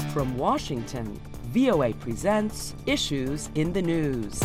From Washington, VOA presents Issues in the News.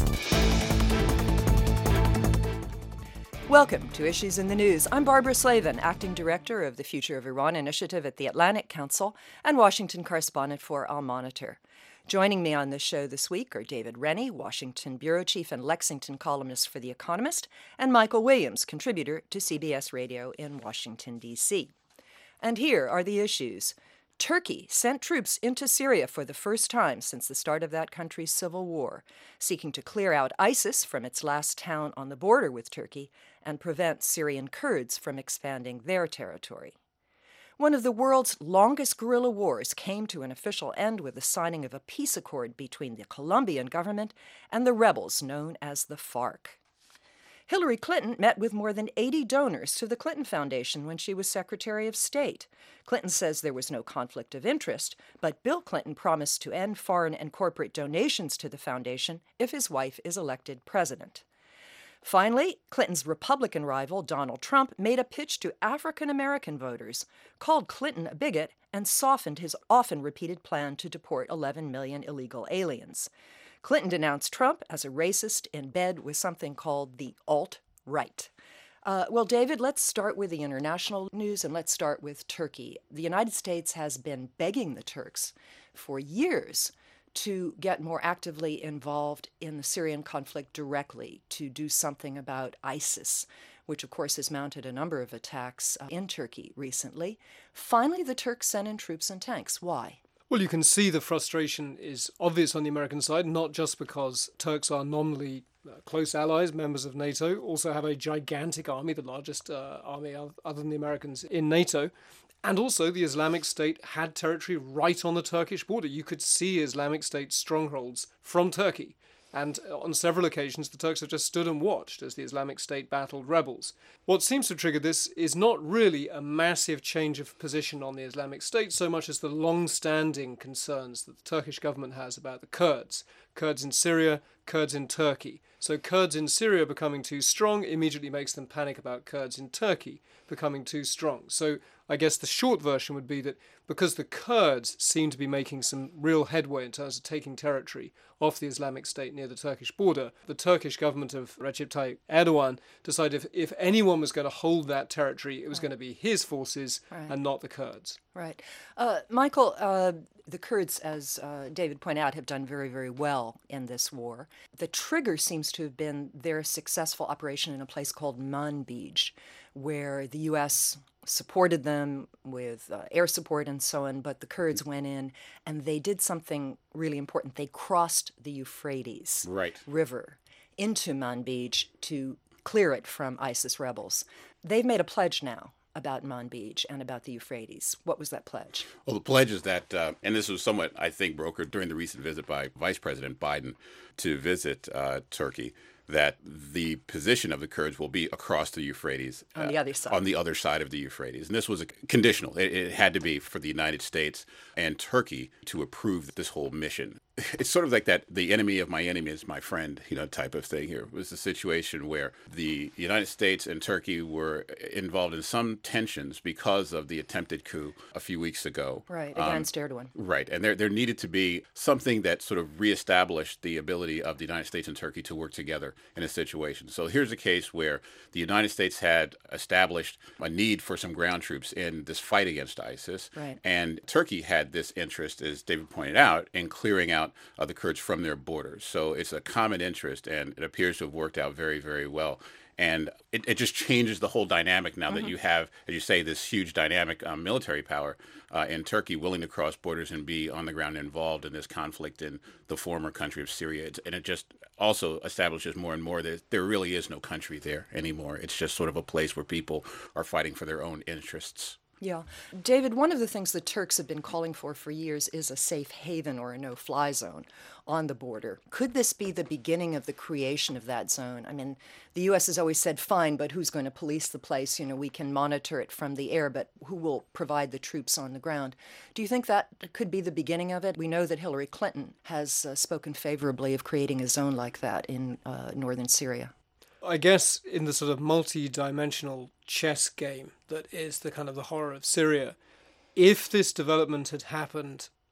Welcome to Issues in the News. I'm Barbara Slavin, Acting Director of the Future of Iran Initiative at the Atlantic Council and Washington correspondent for Al Monitor. Joining me on this show this week are David Rennie, Washington Bureau Chief and Lexington columnist for The Economist, and Michael Williams, contributor to CBS Radio in Washington, D.C. And here are the issues. Turkey sent troops into Syria for the first time since the start of that country's civil war, seeking to clear out ISIS from its last town on the border with Turkey and prevent Syrian Kurds from expanding their territory. One of the world's longest guerrilla wars came to an official end with the signing of a peace accord between the Colombian government and the rebels known as the FARC. Hillary Clinton met with more than 80 donors to the Clinton Foundation when she was Secretary of State. Clinton says there was no conflict of interest, but Bill Clinton promised to end foreign and corporate donations to the foundation if his wife is elected president. Finally, Clinton's Republican rival, Donald Trump, made a pitch to African-American voters, called Clinton a bigot, and softened his often-repeated plan to deport 11 million illegal aliens. Clinton denounced Trump as a racist in bed with something called the alt-right. Well, David, let's start with the international news, and let's start with Turkey. The United States has been begging the Turks for years to get more actively involved in the Syrian conflict directly, to do something about ISIS, which of course has mounted a number of attacks in Turkey recently. Finally, the Turks sent in troops and tanks. Why? Well, you can see the frustration is obvious on the American side, not just because Turks are nominally close allies, members of NATO, also have a gigantic army, the largest army other than the Americans in NATO. And also the Islamic State had territory right on the Turkish border. You could see Islamic State strongholds from Turkey. And on several occasions, the Turks have just stood and watched as the Islamic State battled rebels. What seems to trigger this is not really a massive change of position on the Islamic State, so much as the long-standing concerns that the Turkish government has about the Kurds. Kurds in Syria, Kurds in Turkey. So Kurds in Syria becoming too strong immediately makes them panic about Kurds in Turkey becoming too strong. So I guess the short version would be that because the Kurds seem to be making some real headway in terms of taking territory off the Islamic State near the Turkish border, the Turkish government of Recep Tayyip Erdogan decided if anyone was going to hold that territory, it was going to be his forces and not the Kurds. Right. Michael, the Kurds, as David pointed out, have done very, very well in this war. The trigger seems to have been their successful operation in a place called Manbij, where the U.S. supported them with air support and so on, but the Kurds went in and they did something really important. They crossed the Euphrates River into Manbij to clear it from ISIS rebels. They've made a pledge now about Manbij and about the Euphrates. What was that pledge? Well, the pledge is that, and this was somewhat, I think, brokered during the recent visit by Vice President Biden to visit Turkey, that the position of the Kurds will be across the Euphrates. On the other side. On the other side of the Euphrates. And this was conditional. It had to be for the United States and Turkey to approve this whole mission. It's sort of like that the enemy of my enemy is my friend, type of thing here. It was a situation where the United States and Turkey were involved in some tensions because of the attempted coup a few weeks ago. Right, against Erdogan. Right. And there needed to be something that sort of reestablished the ability of the United States and Turkey to work together in a situation. So here's a case where the United States had established a need for some ground troops in this fight against ISIS. Right. And Turkey had this interest, as David pointed out, in clearing out the Kurds from their borders. So it's a common interest, and it appears to have worked out very, very well. And it just changes the whole dynamic now that you have, as you say, this huge dynamic military power in Turkey willing to cross borders and be on the ground involved in this conflict in the former country of Syria. And it just also establishes more and more that there really is no country there anymore. It's just sort of a place where people are fighting for their own interests. Yeah. David, one of the things the Turks have been calling for years is a safe haven or a no-fly zone on the border. Could this be the beginning of the creation of that zone? I mean, the U.S. has always said, fine, but who's going to police the place? We can monitor it from the air, but who will provide the troops on the ground? Do you think that could be the beginning of it? We know that Hillary Clinton has spoken favorably of creating a zone like that in northern Syria. I guess in the sort of multi-dimensional chess game that is the kind of the horror of Syria, if this development had happened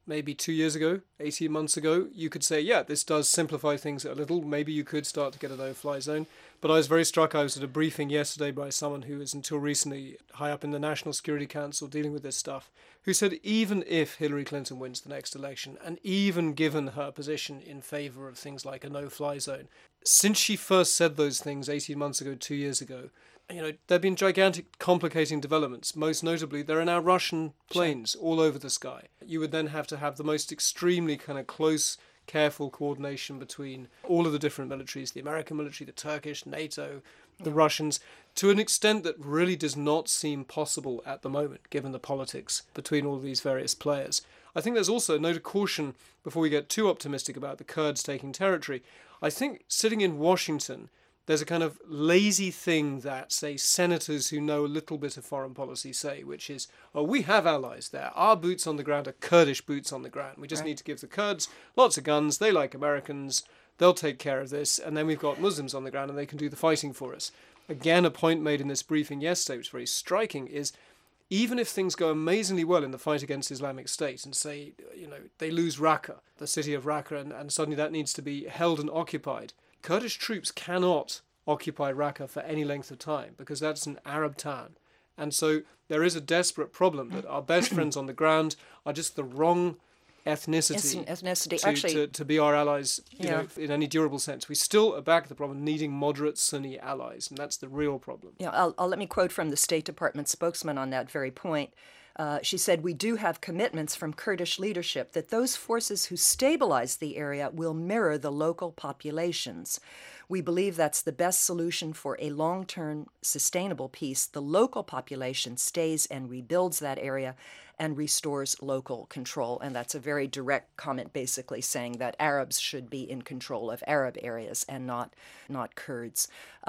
maybe 2 years ago, 18 months ago, you could say, yeah, this does simplify things a little. Maybe you could start to get a no-fly zone. But I was very struck. I was at a briefing yesterday by someone who was until recently high up in the National Security Council dealing with this stuff, who said even if Hillary Clinton wins the next election, and even given her position in favour of things like a no-fly zone, since she first said those things 18 months ago, 2 years ago, there have been gigantic complicating developments. Most notably, there are now Russian planes all over the sky. You would then have to have the most extremely kind of close, careful coordination between all of the different militaries, the American military, the Turkish, NATO, the Russians, to an extent that really does not seem possible at the moment, given the politics between all these various players. I think there's also a note of caution before we get too optimistic about the Kurds taking territory. I think sitting in Washington, there's a kind of lazy thing that, say, senators who know a little bit of foreign policy say, which is, oh, we have allies there. Our boots on the ground are Kurdish boots on the ground. We just need to give the Kurds lots of guns. They like Americans. They'll take care of this. And then we've got Muslims on the ground and they can do the fighting for us. Again, a point made in this briefing yesterday, which is very striking, is even if things go amazingly well in the fight against Islamic State and say, they lose Raqqa, the city of Raqqa, and suddenly that needs to be held and occupied, Kurdish troops cannot occupy Raqqa for any length of time because that's an Arab town. And so there is a desperate problem that our best friends on the ground are just the wrong ethnicity to be our allies in any durable sense. We still are back at the problem needing moderate Sunni allies, and that's the real problem. Yeah, I'll let me quote from the State Department spokesman on that very point. She said, "We do have commitments from Kurdish leadership that those forces who stabilize the area will mirror the local populations. We believe that's the best solution for a long-term sustainable peace. The local population stays and rebuilds that area and restores local control." And that's a very direct comment basically saying that Arabs should be in control of Arab areas and not Kurds.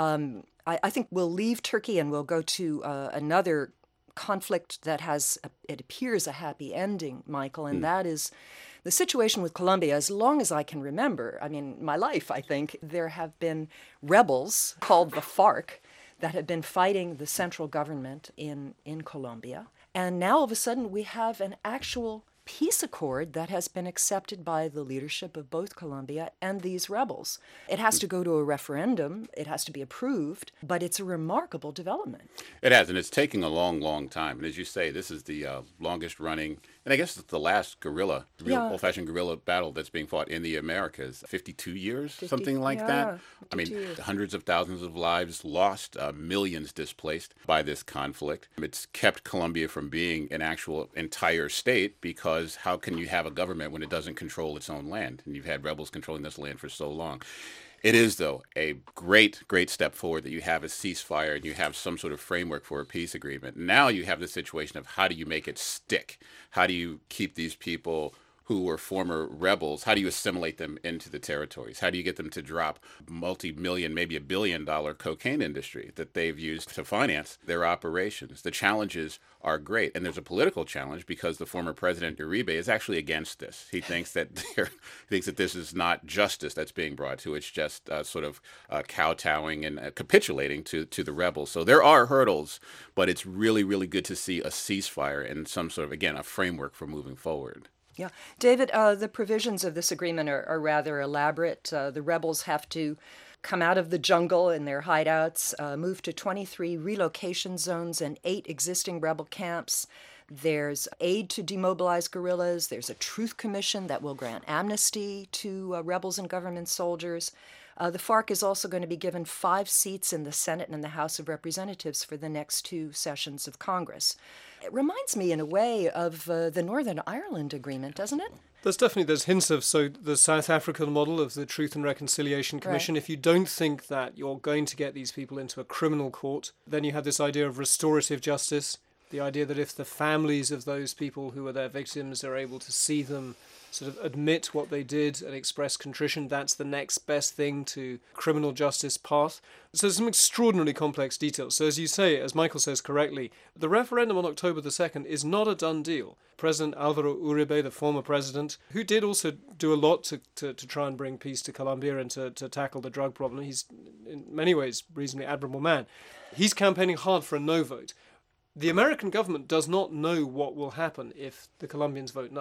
I think we'll leave Turkey and we'll go to another conflict that has, it appears, a happy ending, Michael, and that is the situation with Colombia. As long as I can remember, my life, I think, there have been rebels called the FARC that have been fighting the central government in Colombia. And now, all of a sudden, we have an actual peace accord that has been accepted by the leadership of both Colombia and these rebels. It has to go to a referendum. It has to be approved, but it's a remarkable development. It has, and it's taking a long, long time. And as you say, this is the longest running, and I guess it's the last old-fashioned guerrilla battle that's being fought in the Americas. 52 years, something like that. Years. Hundreds of thousands of lives lost, millions displaced by this conflict. It's kept Colombia from being an actual entire state because how can you have a government when it doesn't control its own land? And you've had rebels controlling this land for so long. It is, though, a great, great step forward that you have a ceasefire and you have some sort of framework for a peace agreement. Now you have the situation of how do you make it stick? How do you keep these people who were former rebels, how do you assimilate them into the territories? How do you get them to drop multi-million, maybe $1 billion cocaine industry that they've used to finance their operations? The challenges are great. And there's a political challenge because the former president Uribe is actually against this. He thinks that this is not justice that's being brought to. It's just kowtowing and capitulating to the rebels. So there are hurdles, but it's really, really good to see a ceasefire and some sort of, again, a framework for moving forward. Yeah. David, the provisions of this agreement are rather elaborate. The rebels have to come out of the jungle in their hideouts, move to 23 relocation zones and 8 existing rebel camps. There's aid to demobilize guerrillas. There's a truth commission that will grant amnesty to rebels and government soldiers. The FARC is also going to be given 5 seats in the Senate and the House of Representatives for the next 2 sessions of Congress. It reminds me in a way of the Northern Ireland Agreement, doesn't it? There's hints of the South African model of the Truth and Reconciliation Commission. Right. If you don't think that you're going to get these people into a criminal court, then you have this idea of restorative justice, the idea that if the families of those people who are their victims are able to see them sort of admit what they did and express contrition, that's the next best thing to criminal justice path. So there's some extraordinarily complex details. So as you say, as Michael says correctly, the referendum on October the 2nd is not a done deal. President Alvaro Uribe, the former president, who did also do a lot to try and bring peace to Colombia and to tackle the drug problem, he's in many ways a reasonably admirable man. He's campaigning hard for a no vote. The American government does not know what will happen if the Colombians vote no.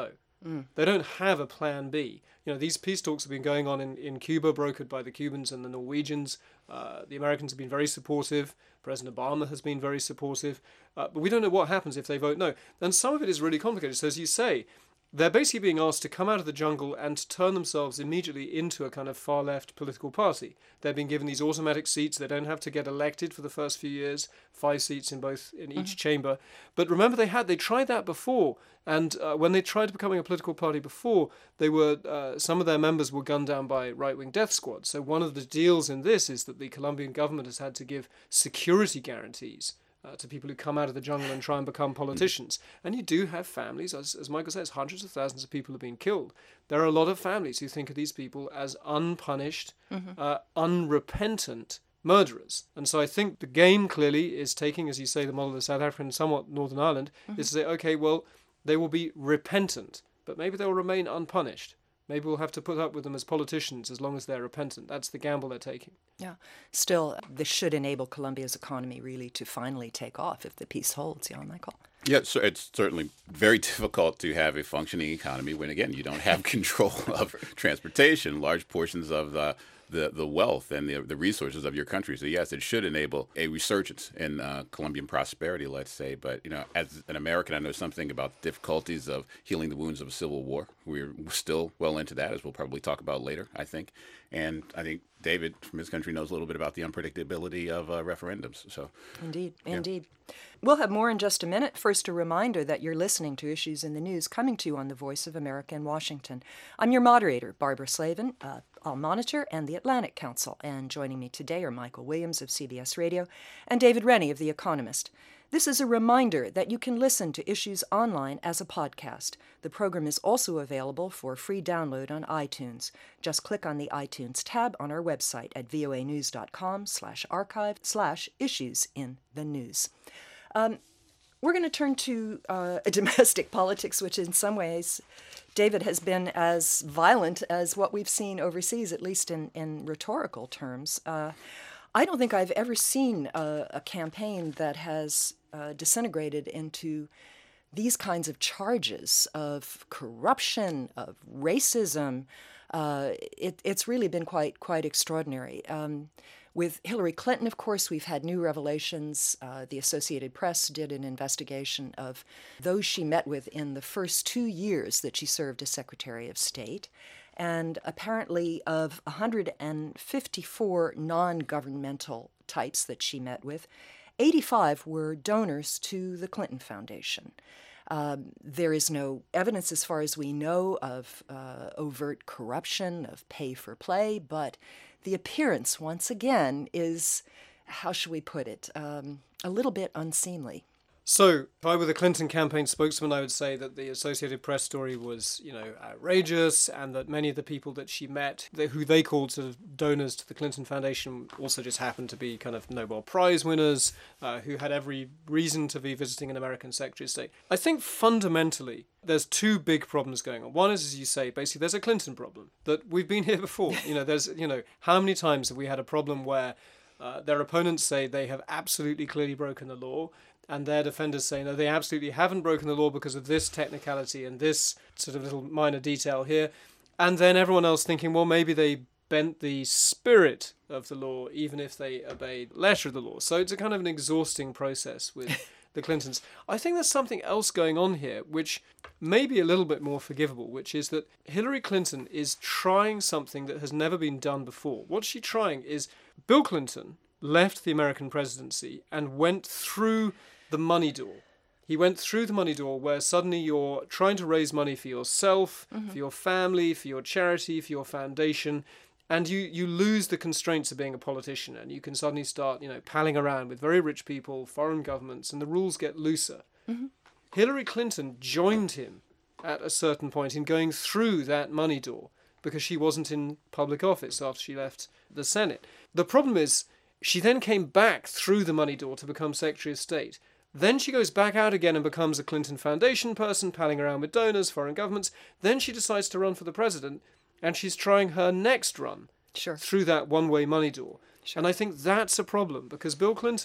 They don't have a plan B. These peace talks have been going on in Cuba, brokered by the Cubans and the Norwegians. The Americans have been very supportive. President Obama has been very supportive. But we don't know what happens if they vote no. And some of it is really complicated. So as you say, they're basically being asked to come out of the jungle and to turn themselves immediately into a kind of far-left political party. They're being given these automatic seats. They don't have to get elected for the first few years, 5 seats in each chamber. But remember, they tried that before. And when they tried becoming a political party before, they were some of their members were gunned down by right-wing death squads. So one of the deals in this is that the Colombian government has had to give security guarantees to people who come out of the jungle and try and become politicians. And you do have families, as Michael says, hundreds of thousands of people have been killed. There are a lot of families who think of these people as unpunished, unrepentant murderers. And so I think the game clearly is taking, as you say, the model of South Africa and somewhat Northern Ireland, is to say, okay, well, they will be repentant, but maybe they'll remain unpunished. Maybe we'll have to put up with them as politicians as long as they're repentant. That's the gamble they're taking. Yeah. Still, this should enable Colombia's economy really to finally take off if the peace holds, Michael? Yeah, so it's certainly very difficult to have a functioning economy when, again, you don't have control of transportation, large portions of the wealth and the resources of your country. So yes, it should enable a resurgence in Colombian prosperity, let's say. But as an American, I know something about the difficulties of healing the wounds of a civil war. We're still well into that, as we'll probably talk about later, I think. And I think David from his country knows a little bit about the unpredictability of referendums. So Indeed. We'll have more in just a minute. First, a reminder that you're listening to Issues in the News, coming to you on the Voice of America in Washington. I'm your moderator, Barbara Slavin, All Monitor and the Atlantic Council. And joining me today are Michael Williams of CBS Radio and David Rennie of The Economist. This is a reminder that you can listen to Issues online as a podcast. The program is also available for free download on iTunes. Just click on the iTunes tab on our website at voanews.com/archive/issues in the news. We're going to turn to domestic politics, which in some ways, David, has been as violent as what we've seen overseas, at least in rhetorical terms. I don't think I've ever seen a campaign that has disintegrated into these kinds of charges of corruption, of racism. It's really been quite extraordinary. With Hillary Clinton, of course, we've had new revelations. The Associated Press did an investigation of those she met with in the first 2 years that she served as Secretary of State. And apparently of 154 non-governmental types that she met with, 85 were donors to the Clinton Foundation. There is no evidence, as far as we know, of overt corruption, of pay for play, but the appearance, once again, is, how should we put it, a little bit unseemly. So, if I were the Clinton campaign spokesman, I would say that the Associated Press story was, outrageous, and that many of the people that she met, who they called sort of donors to the Clinton Foundation, also just happened to be kind of Nobel Prize winners, who had every reason to be visiting an American Secretary of State. I think fundamentally, there's two big problems going on. One is, as you say, basically there's a Clinton problem, that we've been here before. How many times have we had a problem where their opponents say they have absolutely clearly broken the law, and their defenders say, no, they absolutely haven't broken the law because of this technicality and this sort of little minor detail here. And then everyone else thinking, well, maybe they bent the spirit of the law, even if they obeyed the letter of the law. So it's a kind of an exhausting process with the Clintons. I think there's something else going on here, which may be a little bit more forgivable, which is that Hillary Clinton is trying something that has never been done before. What's she trying is, Bill Clinton left the American presidency and went through the money door. He went through the money door where suddenly you're trying to raise money for yourself, for your family, for your charity, for your foundation, and you lose the constraints of being a politician, and you can suddenly start, palling around with very rich people, foreign governments, and the rules get looser. Hillary Clinton joined him at a certain point in going through that money door because she wasn't in public office after she left the Senate. The problem is, she then came back through the money door to become Secretary of State. Then she goes back out again and becomes a Clinton Foundation person, palling around with donors, foreign governments. Then she decides to run for the president, and she's trying her next run through that one-way money door. And I think that's a problem, because Bill Clinton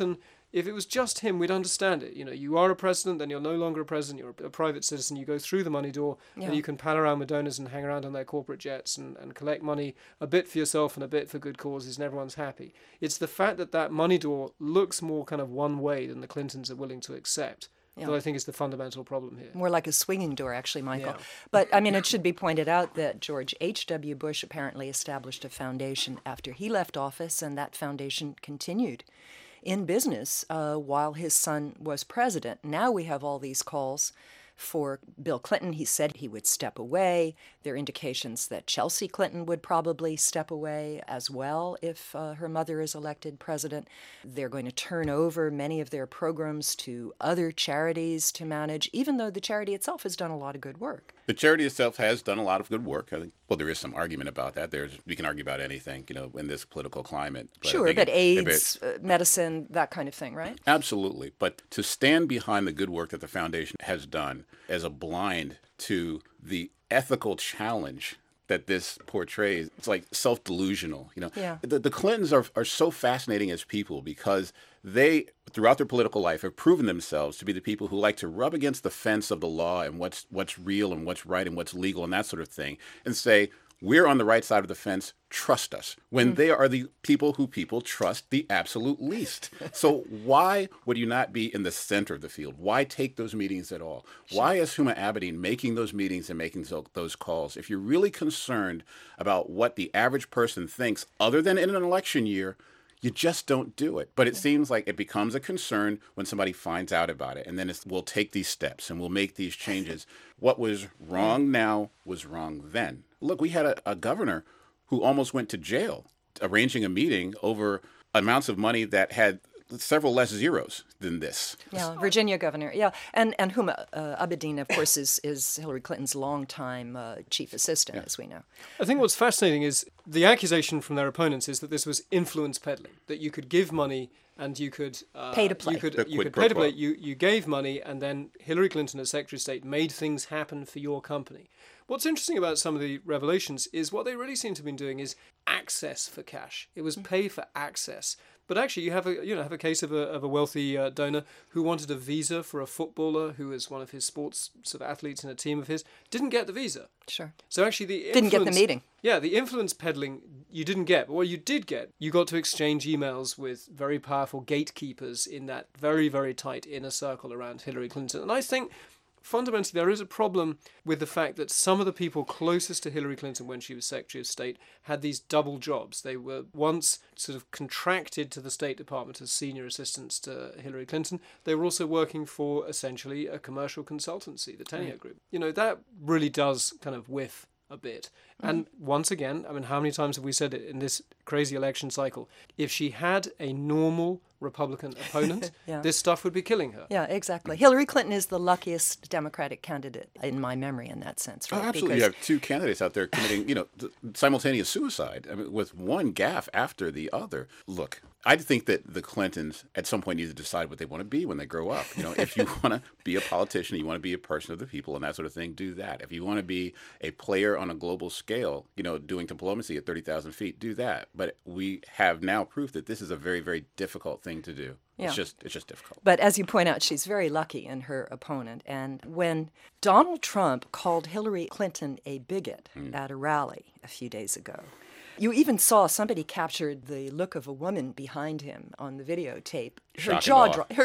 if it was just him, we'd understand it. You are a president, then you're no longer a president, you're a private citizen, you go through the money door, and you can pal around with donors and hang around on their corporate jets and collect money, a bit for yourself and a bit for good causes, and everyone's happy. It's the fact that money door looks more kind of one way than the Clintons are willing to accept. That I think is the fundamental problem here. More like a swinging door, actually, Michael. Yeah. But, I mean, it should be pointed out that George H.W. Bush apparently established a foundation after he left office, and that foundation continued in business while his son was president. Now we have all these calls for Bill Clinton. He said he would step away. There are indications that Chelsea Clinton would probably step away as well if her mother is elected president. They're going to turn over many of their programs to other charities to manage, even though the charity itself has done a lot of good work. The charity itself has done a lot of good work. I think, well, there is some argument about that. We can argue about anything, in this political climate. But sure, but AIDS, medicine, that kind of thing, right? Absolutely. But to stand behind the good work that the foundation has done as a blind to the ethical challenge that this portrays, it's like self-delusional. The Clintons are so fascinating as people because they, throughout their political life, have proven themselves to be the people who like to rub against the fence of the law and what's real and what's right and what's legal and that sort of thing, and say, we're on the right side of the fence, trust us, when they are the people who people trust the absolute least. So why would you not be in the center of the field? Why take those meetings at all? Why is Huma Abedin making those meetings and making those calls? If you're really concerned about what the average person thinks, other than in an election year, you just don't do it. But it seems like it becomes a concern when somebody finds out about it. And then we'll take these steps and we'll make these changes. What was wrong now was wrong then. Look, we had a governor who almost went to jail arranging a meeting over amounts of money that had several less zeros than this. Yeah, Virginia governor. Yeah, and Huma Abedin, of course, is Hillary Clinton's longtime chief assistant, as we know. I think what's fascinating is the accusation from their opponents is that this was influence peddling, that you could give money and you could pay to play. You could pay to play. You gave money, and then Hillary Clinton, as Secretary of State, made things happen for your company. What's interesting about some of the revelations is what they really seem to have been doing is access for cash. It was pay for access. But actually, you have a case of a wealthy donor who wanted a visa for a footballer who was one of his sports sort of athletes in a team of his, didn't get the visa. Sure. So actually, didn't get the meeting. Yeah, the influence peddling you didn't get. But what you did get, you got to exchange emails with very powerful gatekeepers in that very, very tight inner circle around Hillary Clinton. And I think fundamentally, there is a problem with the fact that some of the people closest to Hillary Clinton when she was Secretary of State had these double jobs. They were once sort of contracted to the State Department as senior assistants to Hillary Clinton. They were also working for essentially a commercial consultancy, the Tennier Group. That really does kind of whiff a bit. And once again, I mean, how many times have we said it in this crazy election cycle? If she had a normal Republican opponent, this stuff would be killing her. Yeah, exactly. Hillary Clinton is the luckiest Democratic candidate in my memory in that sense. Right? Oh, absolutely. You have two candidates out there committing, simultaneous suicide. I mean, with one gaffe after the other. Look, I think that the Clintons at some point need to decide what they want to be when they grow up. If you want to be a politician, you want to be a person of the people and that sort of thing, do that. If you want to be a player on a global scale, doing diplomacy at 30,000 feet, do that. But we have now proof that this is a very, very difficult thing to do. Yeah. It's just difficult. But as you point out, she's very lucky in her opponent. And when Donald Trump called Hillary Clinton a bigot at a rally a few days ago, you even saw somebody captured the look of a woman behind him on the videotape. Her jaw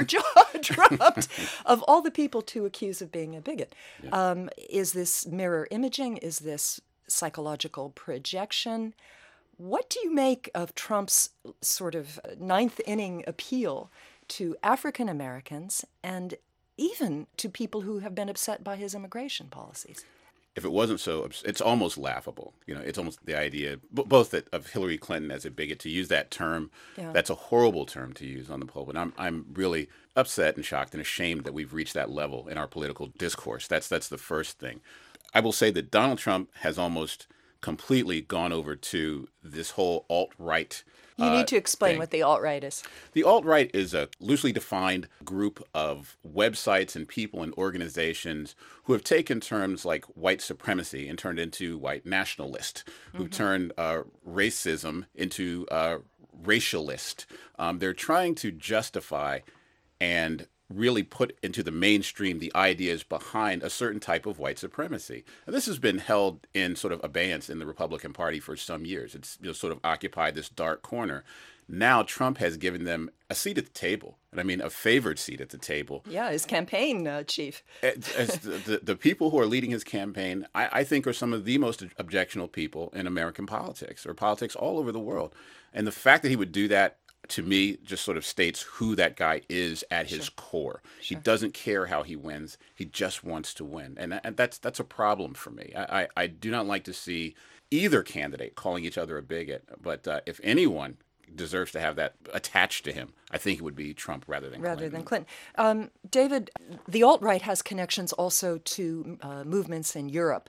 dropped of all the people to accuse of being a bigot. Yeah. Is this mirror imaging? Is this psychological projection? What do you make of Trump's sort of ninth inning appeal to African Americans and even to people who have been upset by his immigration policies? If it wasn't so, it's almost laughable. It's almost the idea, both of Hillary Clinton as a bigot, to use that term. Yeah. That's a horrible term to use on the pulpit. I'm really upset and shocked and ashamed that we've reached that level in our political discourse. That's the first thing. I will say that Donald Trump has almost completely gone over to this whole alt-right You need to explain thing. What the alt-right is. The alt-right is a loosely defined group of websites and people and organizations who have taken terms like white supremacy and turned into white nationalist, who turned racism into racialist. They're trying to justify and really put into the mainstream the ideas behind a certain type of white supremacy. And this has been held in sort of abeyance in the Republican Party for some years. It's sort of occupied this dark corner. Now Trump has given them a seat at the table, and I mean a favored seat at the table. Yeah, his campaign chief. As the people who are leading his campaign, I think, are some of the most objectionable people in American politics, or politics all over the world. And the fact that he would do that, to me, just sort of states who that guy is at his core. He doesn't care how he wins. He just wants to win. And that's a problem for me. I do not like to see either candidate calling each other a bigot. But if anyone deserves to have that attached to him, I think it would be Trump rather than Clinton. David, the alt-right has connections also to movements in Europe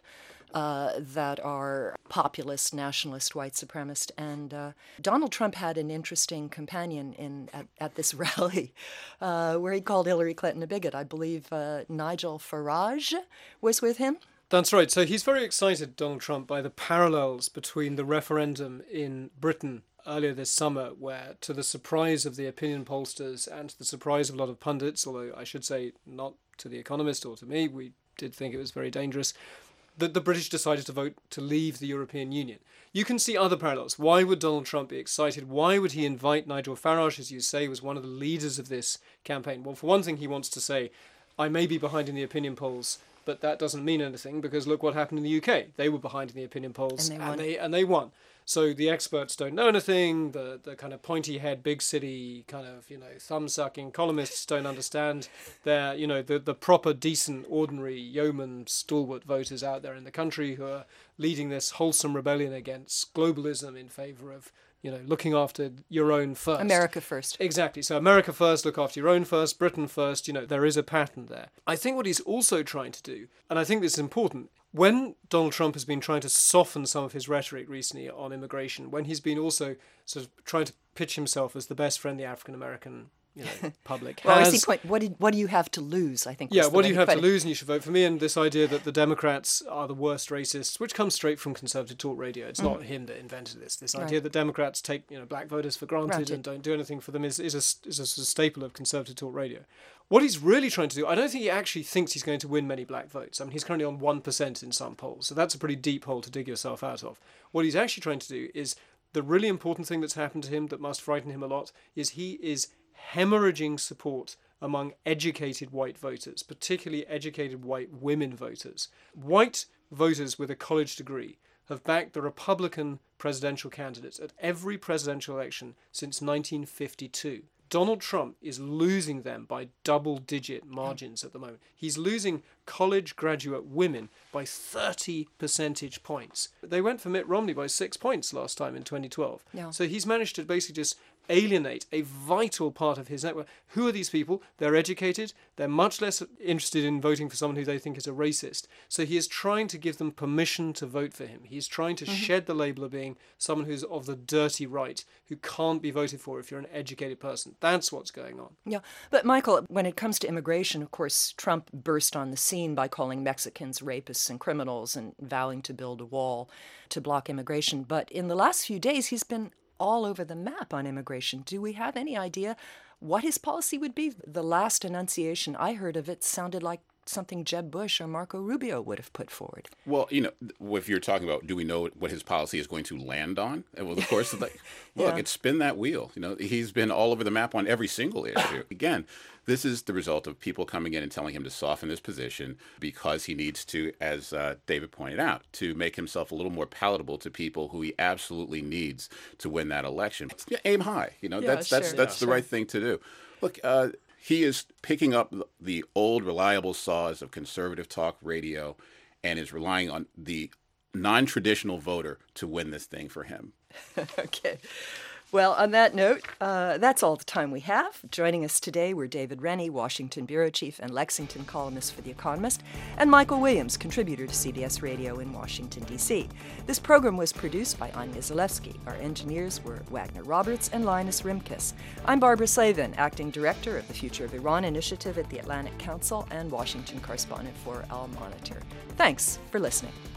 that are populist, nationalist, white supremacist. And Donald Trump had an interesting companion at this rally where he called Hillary Clinton a bigot. I believe Nigel Farage was with him. That's right. So he's very excited, Donald Trump, by the parallels between the referendum in Britain earlier this summer, where, to the surprise of the opinion pollsters and to the surprise of a lot of pundits, although I should say not to The Economist or to me, we did think it was very dangerous, that the British decided to vote to leave the European Union. You can see other parallels. Why would Donald Trump be excited? Why would he invite Nigel Farage, as you say, was one of the leaders of this campaign? Well, for one thing, he wants to say, I may be behind in the opinion polls, but that doesn't mean anything, because look what happened in the UK. They were behind in the opinion polls, and they won. So the experts don't know anything. The kind of pointy head, big city kind of, thumb sucking columnists don't understand. They're, the proper, decent, ordinary yeoman, stalwart voters out there in the country who are leading this wholesome rebellion against globalism in favor of, looking after your own first. America first. Exactly. So America first, look after your own first, Britain first, there is a pattern there. I think what he's also trying to do, and I think this is important, when Donald Trump has been trying to soften some of his rhetoric recently on immigration, when he's been also sort of trying to pitch himself as the best friend the African-American public has. Well, I see point. What do you have to lose, I think. Yeah, what do you have to lose and you should vote for me? And this idea that the Democrats are the worst racists, which comes straight from conservative talk radio. It's not him that invented this. This idea that Democrats take black voters for granted and don't do anything for them is a staple of conservative talk radio. What he's really trying to do, I don't think he actually thinks he's going to win many black votes. I mean, he's currently on 1% in some polls, so that's a pretty deep hole to dig yourself out of. What he's actually trying to do is, the really important thing that's happened to him that must frighten him a lot, is he is hemorrhaging support among educated white voters, particularly educated white women voters. White voters with a college degree have backed the Republican presidential candidates at every presidential election since 1952. Donald Trump is losing them by double-digit margins at the moment. He's losing college graduate women by 30 percentage points. They went for Mitt Romney by 6 points last time in 2012. Yeah. So he's managed to basically just alienate a vital part of his network. Who are these people? They're educated. They're much less interested in voting for someone who they think is a racist. So he is trying to give them permission to vote for him. He's trying to shed the label of being someone who's of the dirty right, who can't be voted for if you're an educated person. That's what's going on. Yeah. But Michael, when it comes to immigration, of course, Trump burst on the scene by calling Mexicans rapists and criminals and vowing to build a wall to block immigration. But in the last few days, he's been all over the map on immigration. Do we have any idea what his policy would be? The last enunciation I heard of it sounded like something Jeb Bush or Marco Rubio would have put forward. Well, if you're talking about, do we know what his policy is going to land on? Well, of course, it's spin that wheel. He's been all over the map on every single issue. Again, this is the result of people coming in and telling him to soften his position because he needs to, as David pointed out, to make himself a little more palatable to people who he absolutely needs to win that election. Aim high. That's the right thing to do. Look, he is picking up the old reliable saws of conservative talk radio and is relying on the non-traditional voter to win this thing for him. Okay. Well, on that note, that's all the time we have. Joining us today were David Rennie, Washington bureau chief and Lexington columnist for The Economist, and Michael Williams, contributor to CBS Radio in Washington, D.C. This program was produced by Anya Zalewski. Our engineers were Wagner Roberts and Linus Rimkus. I'm Barbara Slavin, acting director of the Future of Iran Initiative at the Atlantic Council and Washington correspondent for Al Monitor. Thanks for listening.